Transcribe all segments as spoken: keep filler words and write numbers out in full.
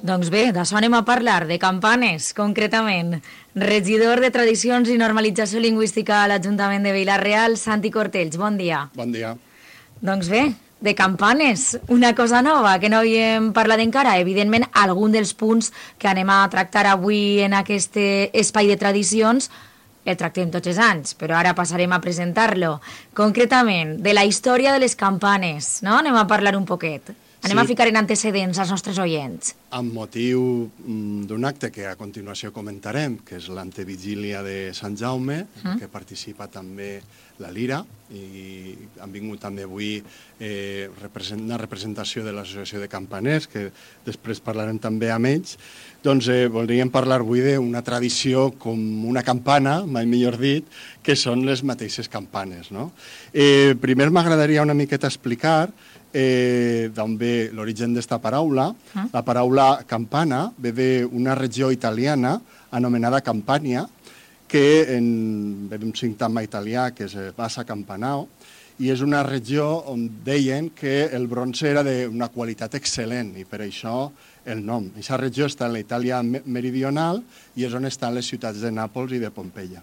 Doncs bé, d'això anem a parlar, de campanes, concretament. Regidor de Tradicions i Normalització Lingüística a l'Ajuntament de Vila-real, Santi Cortells, bon dia. Bon dia. Doncs bé, de campanes, una cosa nova que no havíem parlat encara. Evidentment, algun dels punts que anem a tractar avui en aquest espai de tradicions el tractem tots els anys, però ara passarem a presentar-lo. Concretament, de la història de les campanes, no? Anem a parlar un poquet. Anem sí. a ficar en antecedents als nostres oients. Amb motiu d'un acte que a continuació comentarem, que és l'antevigília de Sant Jaume, mm. que participa també la Lira, i han vingut també avui eh, represent, una representació de l'Associació de Campaners, que després parlarem també amb ells. Doncs eh, voldríem parlar avui d'una tradició com una campana, mai millor dit, que són les mateixes campanes, no? Eh, primer m'agradaria una miqueta explicar Eh, d'on ve l'origen d'esta paraula. Ah. La paraula campana ve d'una regió italiana anomenada Campania, que en, ve d'un sintagma italià que és Bassa Campanao, i és una regió on deien que el bronze era d'una qualitat excel·lent, i per això el nom. Aquesta regió està en la Itàlia meridional i és on estan les ciutats de Nàpols i de Pompeia.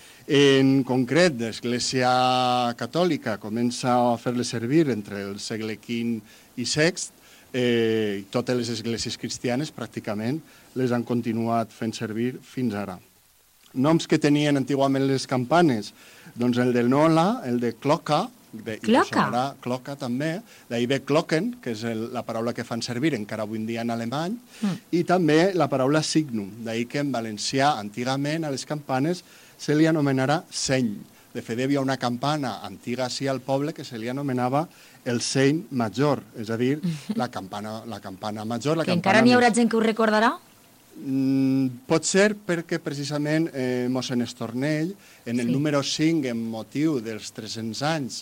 En concret, l'Església Catòlica comença a fer-les servir entre el segle quinze i sext, eh, i totes les esglésies cristianes pràcticament les han continuat fent servir fins ara. Noms que tenien antigament les campanes, doncs el de Nola, el de Cloca, de, Cloca? I Cloca també, d'ahir ve Glocken, que és el, la paraula que fan servir encara avui en dia en alemany, mm. i també la paraula signum, d'ahir que en valencià antigament a les campanes se li anomenarà seny. De fet, hi havia una campana antiga així al poble que se li anomenava el seny major, és a dir, la campana, la campana major. La que campana encara n'hi haurà més... gent que ho recordarà? Mm, pot ser perquè precisament eh, mossèn Estornell, en el sí. número cinc, en motiu dels tres-cents anys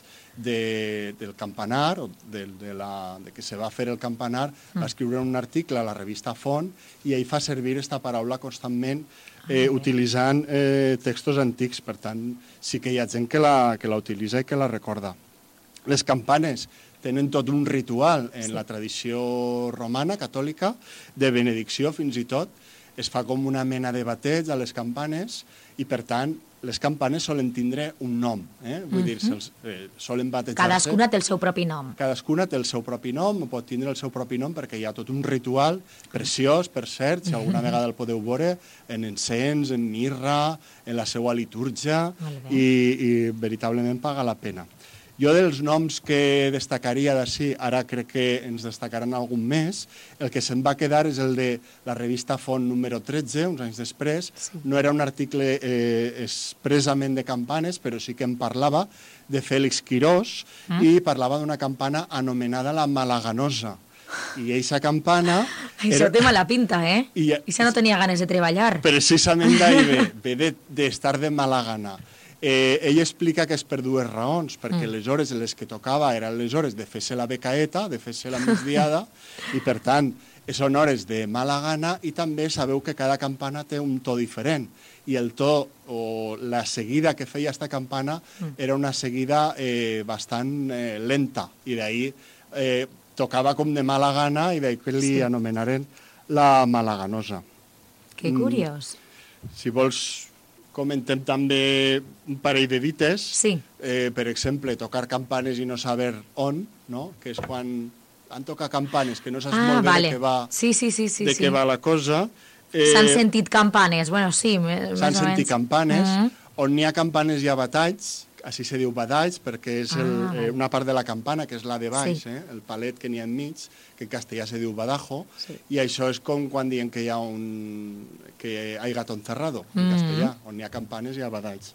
de, del campanar, o de, de, la, de que se va fer el campanar, mm. va escriure un article a la revista Font i ell fa servir aquesta paraula constantment eh, utilitzant eh, textos antics. Per tant, sí que hi ha gent que la, que la utilitza i que la recorda. Les campanes tenen tot un ritual en sí. la tradició romana, catòlica, de benedicció fins i tot. Es fa com una mena de bateig a les campanes i, per tant, les campanes solen tindre un nom. Eh? Vull mm-hmm. dir, se'ls, eh, solen batejar-se. Cadascuna té el seu propi nom. Cadascuna té el seu propi nom, o pot tindre el seu propi nom perquè hi ha tot un ritual preciós, per cert, si alguna vegada el podeu veure, en encens, en mirra, en la seva litúrgia, i, i veritablement paga la pena. Jo dels noms que destacaria d'ací, ara crec que ens destacaran algun més, el que se'n va quedar és el de la revista Font número tretze, uns anys després. Sí. No era un article eh, expressament de campanes, però sí que en parlava, de Fèlix Quirós, mm. i parlava d'una campana anomenada la Malaganosa. I eixa campana... Això era... té mala pinta, eh? I, Ixa no tenia ganes de treballar. Precisament d'ahir ve, ve d'estar de, de mala gana. Eh, ell explica que és per dues raons, perquè mm. les hores en les que tocava eren les hores de fer-se la becaeta, de fer-se la migdiada, i per tant són hores de mala gana, i també sabeu que cada campana té un to diferent, i el to o la seguida que feia esta campana mm. era una seguida eh, bastant eh, lenta, i d'ahir eh, tocava com de mala gana, i d'ahir que li sí. anomenaren la Malaganosa. Que curiós. Mm. Si vols... Comentem també un parell de dites. Sí. Eh, per exemple, tocar campanes i no saber on, no? Que és quan han tocat campanes, que no saps ah, molt bé vale. de què va, sí, sí, sí, sí, de sí. què va la cosa. Eh, S'han sentit campanes, bueno, sí. S'han sentit campanes. Uh -huh. On n'hi ha campanes hi ha batalls, així se diu badalls, perquè és el, ah, eh, una part de la campana, que és la de baix, sí. eh? el palet que n'hi ha enmig, que en castellà se diu badajo, sí. i això és com quan diuen que hi ha un... que hay gato encerrado, en mm. castellà, on hi ha campanes hi ha badalls.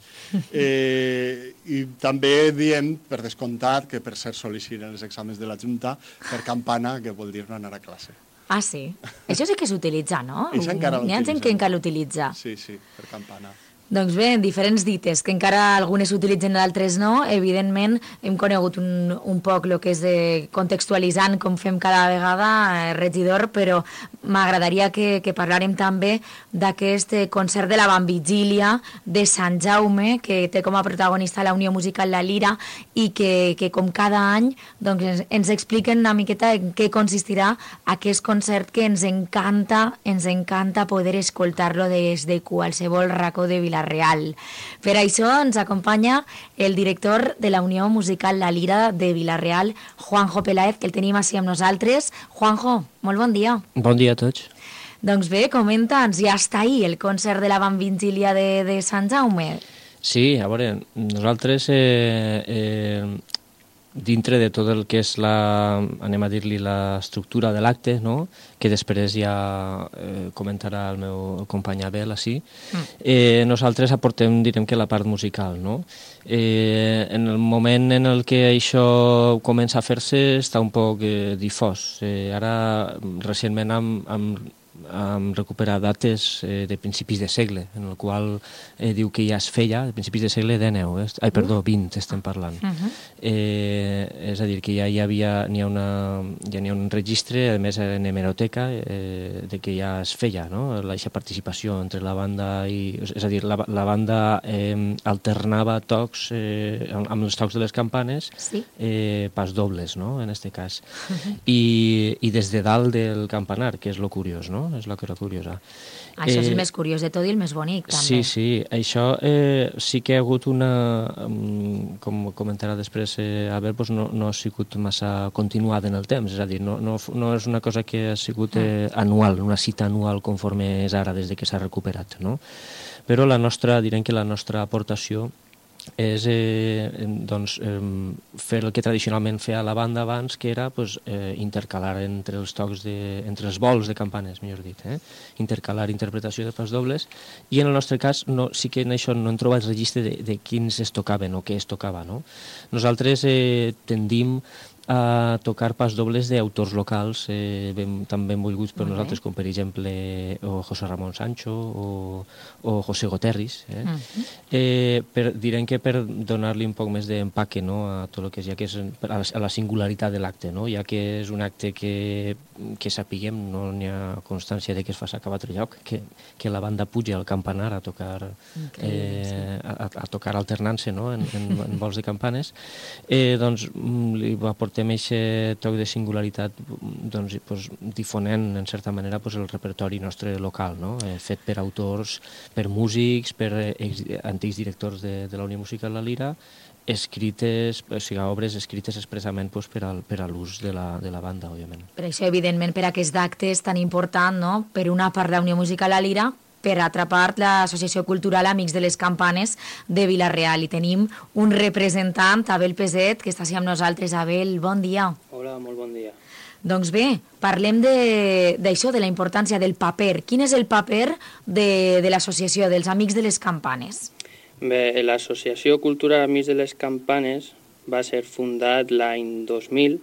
Eh, I també diem, per descomptat, que per ser sol·licit en els exàmens de la Junta, per campana, que vol dir no anar a classe. Ah, sí? Això sí que s'utilitza, no? Això encara l'utilitza. N'hi ha gent que encara l'utilitza. Sí, sí, per campana. Doncs bé, en diferents dites, que encara algunes s'utilitzen, d'altres no, evidentment hem conegut un, un poc el que és de, contextualitzant com fem cada vegada, eh, regidor, però m'agradaria que, que parlàrem també d'aquest concert de la Bambigília de Sant Jaume, que té com a protagonista la Unió Musical La Lira, i que, que com cada any doncs, ens, ens expliquen una miqueta en què consistirà aquest concert que ens encanta, ens encanta poder escoltar-lo des de qualsevol racó de Vila Real. Per això ens acompanya el director de la Unió Musical La Lira de Vila-real, Juanjo Peláez, que el tenim així amb nosaltres. Juanjo, molt bon dia. Bon dia a tots. Doncs bé, comenta'ns, ja està ahí el concert de la Bambigília de, de Sant Jaume. Sí, a veure, nosaltres eh, eh, dintre de tot el que és la, anem a dir-li, l'estructura de l'acte, no?, que després ja eh, comentarà el meu company Abel, així, mm. eh, nosaltres aportem, direm que la part musical, no? Eh, en el moment en el que això comença a fer-se està un poc eh, difós. Eh, ara, recentment, amb, amb hem recuperat dates eh, de principis de segle, en el qual eh, diu que ja es feia, de principis de segle dinou, eh? Ai, perdó, vint estem parlant. Uh -huh. eh, és a dir, que ja hi havia, n'hi ha, una, ja n'hi ha un registre, a més en hemeroteca, eh, de que ja es feia, no?, aquesta participació entre la banda i... És a dir, la, la banda eh, alternava tocs eh, amb els tocs de les campanes, sí. eh, pas dobles, no?, en aquest cas. Uh -huh. I, I des de dalt del campanar, que és lo curiós, no?, és la cosa curiosa. Això eh, és el més curiós de tot i el més bonic, també. Sí, sí, això eh, sí que ha hagut una, com comentarà després eh, Abel, doncs no, no ha sigut massa continuada en el temps, és a dir, no, no, no és una cosa que ha sigut eh, anual, una cita anual conforme és ara, des de que s'ha recuperat, no? Però la nostra, direm que la nostra aportació és eh, doncs, eh, fer el que tradicionalment feia la banda abans, que era pues, eh, intercalar entre els tocs de, entre els vols de campanes, millor dit, eh? intercalar interpretació de pas dobles, i en el nostre cas no, sí que en això no hem trobat el registre de, de quins es tocaven o què es tocava, no? Nosaltres eh, tendim a tocar pas dobles d'autors locals eh, ben, tan ben volguts per nosaltres, com per exemple o José Ramón Sancho o, o José Goterris. Eh? Uh -huh. eh, per, direm que per donar-li un poc més d'empaque, no?, a tot el que és, ja que és a la, a la singularitat de l'acte, no?, ja que és un acte que, que sapiguem, no n'hi ha constància de que es fa a cap altre lloc, que, que la banda puja al campanar a tocar, eh, sí. a, a tocar alternant-se, no?, en, en, en vols de campanes, eh, doncs li va portar amb aquest toc de singularitat, doncs, pues, difonent en certa manera pues, el repertori nostre local, no? eh, fet per autors, per músics, per ex, antics directors de, de la Unió Musical La Lira, escrites, o sigui, obres escrites expressament pues, per, al, per a l'ús de, la, de la banda, òbviament. Per això, evidentment, per aquest acte és tan important, no?, per una part la Unió Musical La Lira, per altra part, l'Associació Cultural Amics de les Campanes de Vila-real. I tenim un representant, Abel Peset, que està així amb nosaltres. Abel, bon dia. Hola, molt bon dia. Doncs bé, parlem d'això, de, de la importància del paper. Quin és el paper de, de l'associació, dels Amics de les Campanes? Bé, l'Associació Cultural Amics de les Campanes va ser fundat l'any dos mil.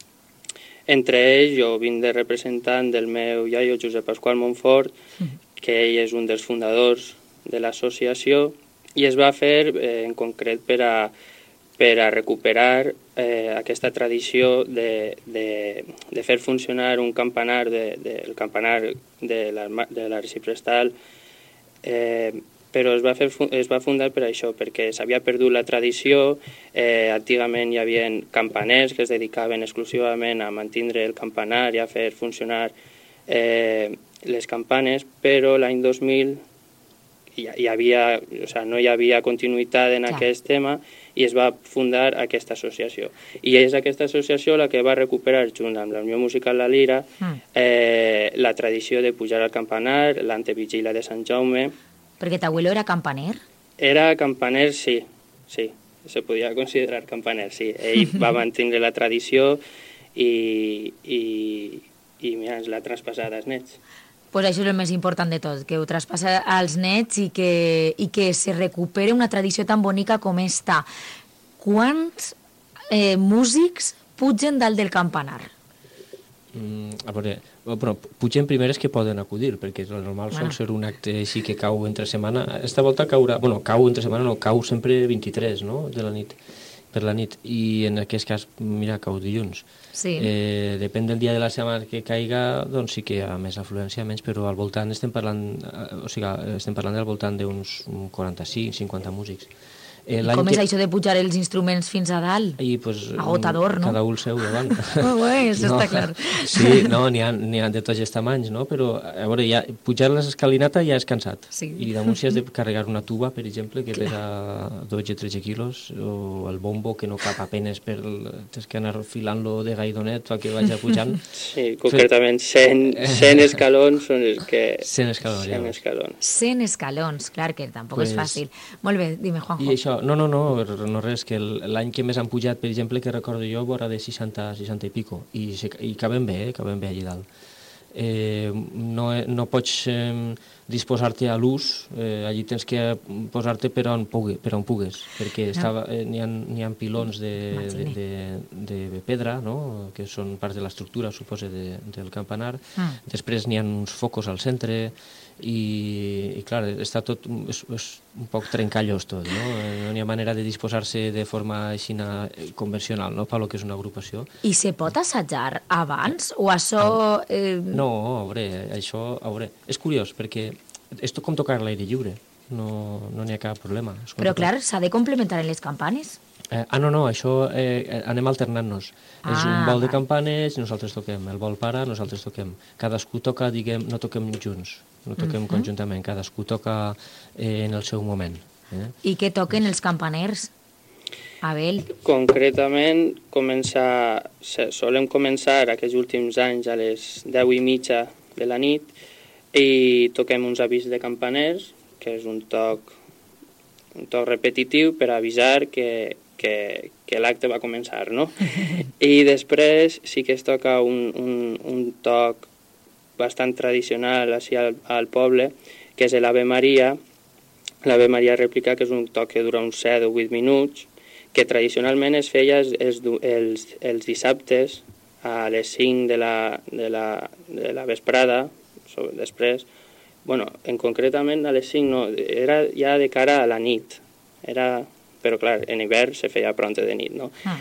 Entre ells, jo vinc de representant del meu iaio, Josep Pasqual Montfort, mm. que ell és un dels fundadors de l'associació, i es va fer eh, en concret per a, per a recuperar eh, aquesta tradició de, de, de fer funcionar un campanar, de, de, el campanar de l'Arxiprestal, eh, però es va, fer, es va fundar per això, perquè s'havia perdut la tradició. Eh, antigament hi havia campaners que es dedicaven exclusivament a mantindre el campanar i a fer funcionar eh, les campanes, però l'any dos mil hi, hi havia, o sigui, no hi havia continuïtat en Clar. aquest tema i es va fundar aquesta associació. I és aquesta associació la que va recuperar, junt amb la Unió Musical La Lira, mm. eh, la tradició de pujar al campanar, l'antevigília de Sant Jaume. Perquè t'abuelo era campaner? Era campaner, sí, sí, se podia considerar campaner, sí. Ell va mantenir la tradició i, i, i mira, ens l'ha traspassat als nets. Pues això és el més important de tot, que ho traspassa als nets i que, i que se recupere una tradició tan bonica com esta. Quants eh, músics pugen dalt del campanar? Mm, a veure, bueno, pugen primeres que poden acudir, perquè el normal sol ser un acte així que cau entre setmana. Esta volta caurà, bueno, cau entre setmana, no, cau sempre vint-i-tres, no?, de la nit, per la nit, i en aquest cas, mira, cau dilluns. Sí. Eh, depèn del dia de la setmana que caiga, doncs sí que hi ha més afluència, menys, però al voltant estem parlant, o sigui, estem parlant del voltant d'uns quaranta-cinc cinquanta músics. Eh, I com que... és això de pujar els instruments fins a dalt? I, pues, agotador, no? Cada un el seu davant. Oh, bé, això no, està clar. Sí, no, n'hi ha, ha de tots els tamanys, no? Però, a veure, ja, pujar l'escalinata ja és cansat. Sí. I damunt si has de carregar una tuba, per exemple, que pesa dotze tretze quilos, o el bombo, que no cap apenes per... Tens que anar filant-lo de gaidonet perquè vagi pujant. Sí, concretament cent, cent escalons són els que... cent escalons, cent escalons. cent escalons, clar que tampoc pues... és fàcil. Molt bé, dime, Juanjo. I això, no, no, no, no res, que l'any que més han pujat, per exemple, que recordo jo, vora de seixanta, seixanta i pico, i, i caben bé, eh, caben bé allà dalt. Eh, no, no pots eh, disposar-te a l'ús, eh, allí tens que posar-te per on, pugui, per on pugues, perquè no. eh, n'hi ha, n'hi ha pilons de, de, de, de pedra, no?, que són part de l'estructura, suposa, de, del campanar. Mm. Després n'hi ha uns focus al centre, i, i clar, està tot, és, és un poc trencallos tot, no? No hi ha manera de disposar-se de forma així convencional, no?, per lo que és una agrupació. I se pot assajar abans? O això... Eh... No, a veure, això, a veure, és curiós, perquè és com tocar a l'aire lliure, no no n'hi ha cap problema. Però clar, s'ha de complementar en les campanes? Eh, ah, no, no, això eh, anem alternant-nos. Ah, és un vol de campanes, nosaltres toquem. El vol para, nosaltres toquem. Cadascú toca, diguem, no toquem junts, no toquem uh-huh. conjuntament. Cadascú toca eh, en el seu moment. Eh? I què toquen els campaners? Abel? Concretament, començar, solem començar aquests últims anys a les deu i mitja de la nit i toquem uns avís de campaners, que és un toc, un toc repetitiu per avisar que que, que l'acte va començar, no? I després sí que es toca un, un, un toc bastant tradicional així al, al poble, que és l'Ave Maria. L'Ave Maria Rèplica, que és un toc que dura uns set o vuit minuts, que tradicionalment es feia els, els, els dissabtes a les cinc de la, de la, de la vesprada, després, bueno, en concretament a les cinc no, era ja de cara a la nit, era... però clar, en hivern se feia pronte de nit, no? Ah.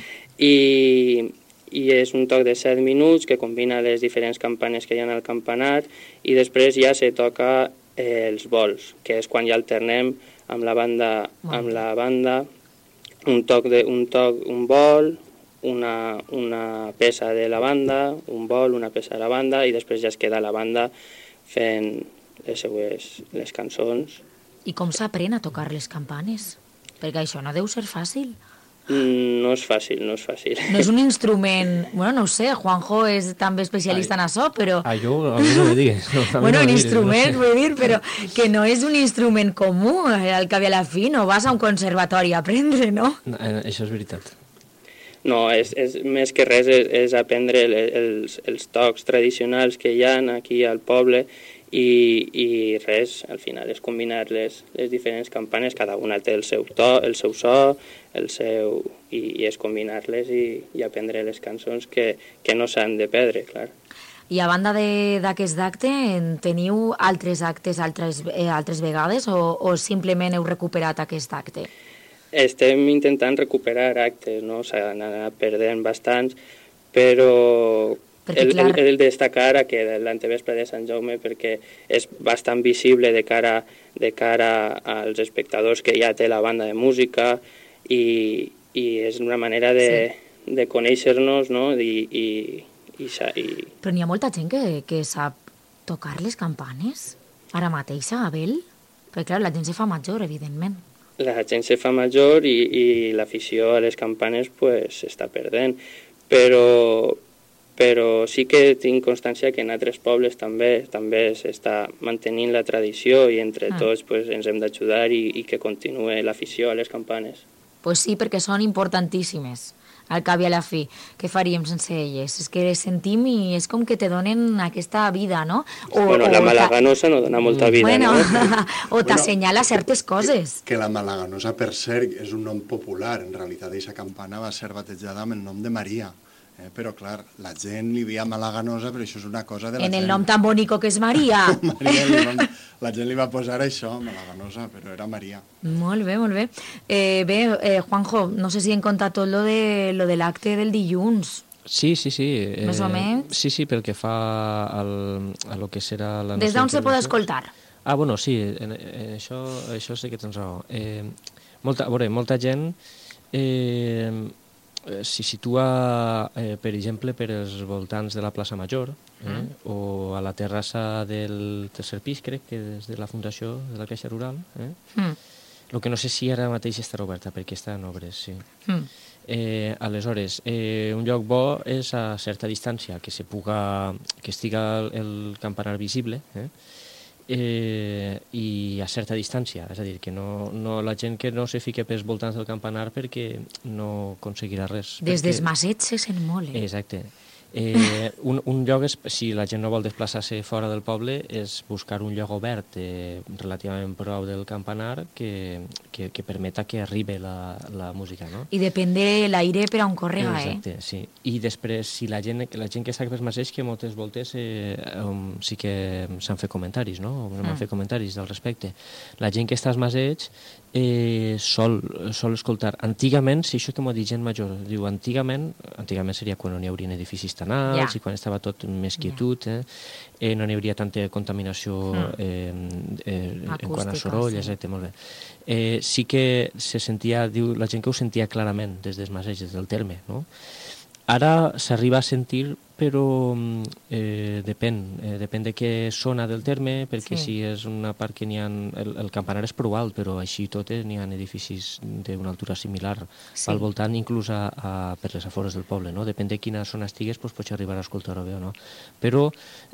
I, I és un toc de set minuts que combina les diferents campanes que hi ha al campanar i després ja se toca eh, els vols, que és quan ja alternem amb la banda, amb la banda un toc de, un toc, un vol, una, una peça de la banda, un vol, una peça de la banda i després ja es queda la banda fent les seues les cançons. I com s'aprèn a tocar les campanes? Perquè això no deu ser fàcil. Mm, no és fàcil, no és fàcil. No és un instrument... Bueno, no ho sé, Juanjo és també especialista Ai. en això, però... Ah, jo, a mi no me digues. No, bueno, no un instrument, no sé. Vull dir, però que no és un instrument comú, al cap i a la fi, no vas a un conservatori a aprendre, no? no això és veritat. No, és, és més que res és, és aprendre els, els tocs tradicionals que hi ha aquí al poble i, i res, al final és combinar les, les diferents campanes, cada una té el seu to, el seu so, el seu, i, i és combinar-les i, i aprendre les cançons que, que no s'han de perdre, clar. I a banda d'aquest acte, teniu altres actes altres, eh, altres vegades o, o simplement heu recuperat aquest acte? Estem intentant recuperar actes, no? S'han anat perdent bastants, però perquè, el, clar... el, el destacar que l'antevespre de Sant Jaume perquè és bastant visible de cara, de cara als espectadors que ja té la banda de música i, i és una manera de, sí. de conèixer-nos, no? I, i, i, i... Però n'hi ha molta gent que, que sap tocar les campanes ara mateix, Abel? Perquè clar, la gent se fa major, evidentment. La gent se fa major i, i l'afició a les campanes pues, s'està perdent, però, però sí que tinc constància que en altres pobles també també s'està mantenint la tradició i entre ah. tots pues, ens hem d'ajudar i, i que continuï l'afició a les campanes. Pues sí, perquè són importantíssimes, al cap i a la fi. Què faríem sense elles? És que les sentim i és com que te donen aquesta vida, no? O, bueno, la malaganosa no dona molta vida, bueno, no? O t'assenyala certes coses. Que, que la malaganosa, per cert, és un nom popular. En realitat, aquesta campana va ser batejada amb el nom de Maria. Eh, però, clar, la gent li veia Malaganosa, però això és una cosa de la En gent. el nom tan bonico que és Maria. Maria li van, la gent li va posar això, Malaganosa, però era Maria. Molt bé, molt bé. Eh, bé, eh, Juanjo, no sé si hem contat tot lo de, lo de l'acte del dilluns. Sí, sí, sí. Eh, Més o menys? Sí, sí, pel que fa al, a lo que serà la nostra Des d'on se pot intervenció. escoltar? Ah, bueno, sí, en, en això, això sí que tens raó. Eh, molta, a veure, molta gent eh, s'hi situa, eh, per exemple, per els voltants de la plaça Major, eh, mm. o a la terrassa del tercer pis, crec que des de la Fundació de la Caixa Rural. Eh? Mm. El que no sé si ara mateix estarà oberta, perquè està en obres, sí. Mm. Eh, aleshores, eh, un lloc bo és a certa distància, que se puga, que estiga el, el campanar visible, eh? Eh, i a certa distància, és a dir, que no, no, la gent que no se fique pels voltants del campanar perquè no aconseguirà res. Des perquè... dels Masets se sent molt, eh? Exacte. Eh, un, un lloc, és, si la gent no vol desplaçar-se fora del poble, és buscar un lloc obert eh, relativament prou del campanar que, que, que permeta que arribi la, la música, no? I depèn de l'aire per on correga, eh? Exacte, sí. I després, si la gent, la gent que està pels masets, que moltes voltes eh, um, sí que s'han fet comentaris, no? O m'han mm. fet comentaris al respecte. La gent que està als masets eh, sol, sol escoltar. Antigament, si això que m'ho dit gent major, diu antigament, antigament seria quan no hi haurien edificis tan alts yeah. i quan estava tot més quietud, eh? Eh, no hi hauria tanta contaminació mm. eh, eh, en quant a soroll, sí. Exacte, molt bé. Eh, sí que se sentia, diu la gent que ho sentia clarament des dels masets, des del terme, no? Ara s'arriba a sentir, però eh, depèn, eh, depèn de què zona del terme, perquè sí. Si és una part que n'hi ha... El, el campanar és prou alt, però així tot n'hi ha edificis d'una altura similar sí. Al voltant, inclús a, a, per les afores del poble, no? Depèn de quina zona estigues, doncs pots arribar a escoltar-ho bé o no. Però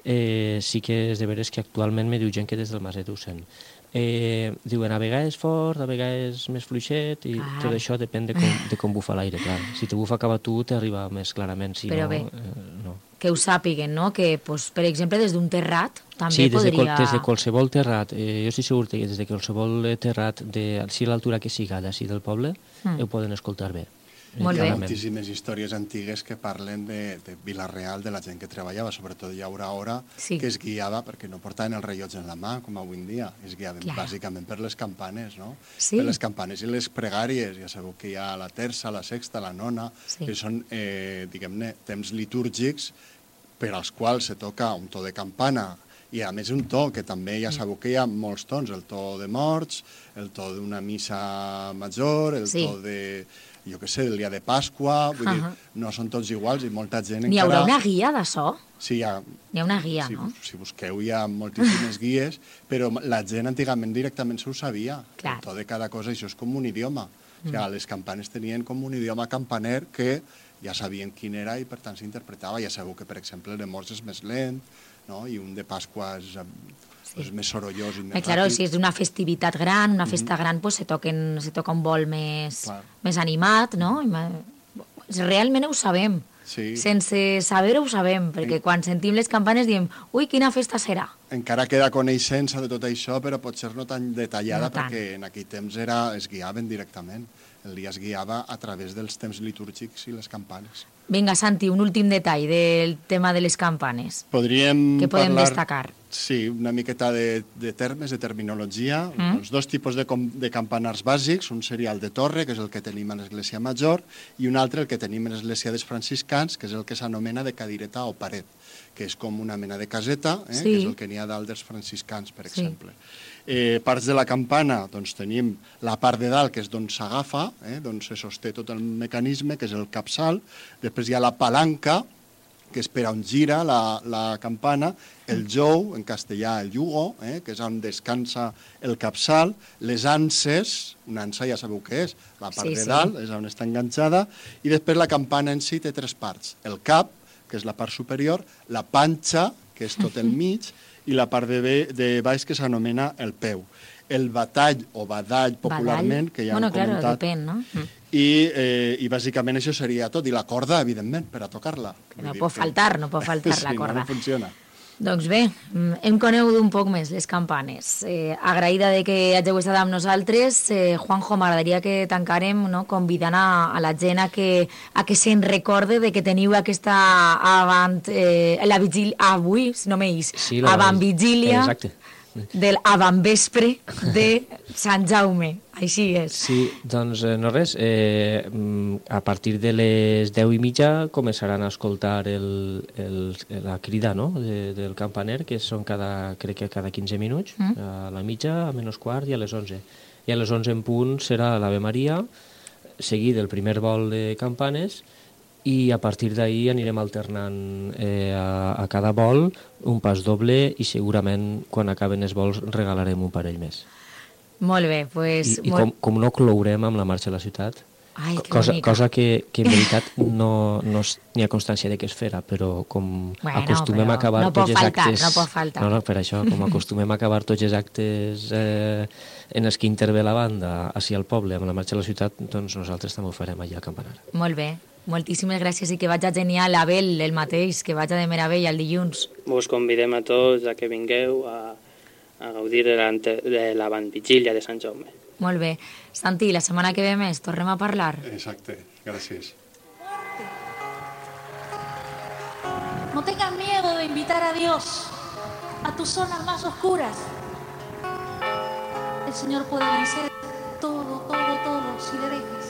eh, sí que és de veres que actualment me diu gent que des del Maset ho sent. Eh, diuen a vegades fort, a vegades més fluixet i ah. tot això depèn de com, de com bufa l'aire, clar. Si te bufa cap a tu t'arriba més clarament, si però no, bé, eh, no. Que ho sàpiguen, no? Que, pues, per exemple, des d'un terrat també sí, des podria... Sí, des de qualsevol terrat, eh, jo estic segur que des de qualsevol terrat, de, si l'altura que siga d'ací del poble, mm. ho poden escoltar bé. Molt hi ha bé. moltíssimes històries antigues que parlen de, de Vila-real, de la gent que treballava, sobretot hi haurà hora sí. Que es guiava, perquè no portaven el rellotge en la mà, com avui en dia, es guiaven claro. Bàsicament per les campanes, no? Sí. Per les campanes i les pregàries, ja sabeu que hi ha la terça, la sexta, la nona, sí. Que són, eh, diguem-ne, temps litúrgics per als quals se toca un to de campana, i a més un to que també ja sabeu que hi ha molts tons, el to de morts, el to d'una missa major, el sí. To de... jo què sé, el dia de Pasqua, vull uh -huh. dir, no són tots iguals i molta gent encara... N'hi haurà una guia d'això? Sí, hi ha... Hi ha una guia, si, no? Si busqueu hi ha moltíssimes guies, però la gent antigament directament s'ho sabia. Clar. El to de cada cosa, això és com un idioma. Mm. O sigui, les campanes tenien com un idioma campaner que ja sabien quin era i per tant s'interpretava. Ja sabeu que, per exemple, el de morts és més lent, no? I un de Pasqua és... Sí. És més sorollós i més eh, claro, ràpid. Si és una festivitat gran, una festa mm-hmm. gran, pues se, toquen, se toca un vol més, més animat, no? Realment ho sabem. Sí. Sense saber-ho ho sabem, perquè en... quan sentim les campanes diem ui, quina festa serà. Encara queda coneixença de tot això, però potser no tan detallada, no tant. Perquè en aquell temps era, es guiaven directament. El dia es guiava a través dels temps litúrgics i les campanes. Vinga, Santi, un últim detall del tema de les campanes. Podríem que podem parlar, destacar? Sí, una miqueta de, de termes, de terminologia. Mm? Els dos tipus de, de campanars bàsics, un seria el de torre, que és el que tenim a l'Església Major, i un altre, el que tenim a l'Església dels Franciscans, que és el que s'anomena de cadireta o paret, que és com una mena de caseta, eh? Sí. Que és el que n'hi ha dalt dels franciscans, per sí. exemple. Eh, parts de la campana, doncs tenim la part de dalt, que és d'on s'agafa, eh? D'on se sosté tot el mecanisme, que és el capçal. Després hi ha la palanca, que és per on gira la, la campana, el jou, en castellà el yugo, eh? Que és on descansa el capçal, les anses, una ansa ja sabeu què és, la part sí, de dalt, sí. És on està enganxada, i després la campana en si té tres parts, el cap, que és la part superior, la panxa, que és tot el mig, i la part de, be, de baix que s'anomena el peu. El batall o badall popularment, badall? Que ja bueno, hem comentat. Claro, depèn, no? Mm. I, eh, I bàsicament això seria tot. I la corda, evidentment, per a tocar-la. No pot faltar, no pot faltar sí, la corda. No, no funciona. Doncs bé, hem conegut un poc més les campanes. Eh, agraïda de que hàgiu estat amb nosaltres. Eh, Juanjo, m'agradaria que tancarem, no?, convidant a, a la gent a que, a que se'n recorde de que teniu aquesta avant, eh, la vigília, avui, si no m'eix, sí, la... avant vigília Exacte. del avantvespre de Sant Jaume. Així és. Sí, doncs eh, no res, eh, a partir de les deu i mitja començaran a escoltar el, el, la crida, no?, de, del campaner, que són cada, crec que cada quinze minuts, mm. a la mitja, a menys quart i a les onze. I a les onze en punt serà l'Ave Maria, seguit del primer vol de campanes, i a partir d'ahir anirem alternant eh, a, a cada vol un pas doble i segurament quan acaben els vols regalarem un parell més. Molt bé, pues... I, i molt... com, com no clourem amb la marxa a la ciutat, Ai, que cosa, bonica. cosa que, que en veritat no, no n'hi ha constància de que es fera, però com bueno, acostumem però a acabar no pot tots els faltar, actes... no pot faltar. No, no, per això, com acostumem a acabar tots els actes eh, en els que intervé la banda, així al poble, amb la marxa a la ciutat, doncs nosaltres també ho farem allà al campanar. Molt bé. Moltíssimes gràcies i que vaig a genial l'Abel, el mateix, que vaig a de meravella el dilluns. Vos convidem a tots a que vingueu a, a gaudir de l'avantvigília de Sant Jaume. Molt bé. Santi, la setmana que ve més tornem a parlar. Exacte, gràcies. No tengas miedo de invitar a Dios a tus zonas más oscuras. El Señor puede vencer todo, todo, todo si le dejas.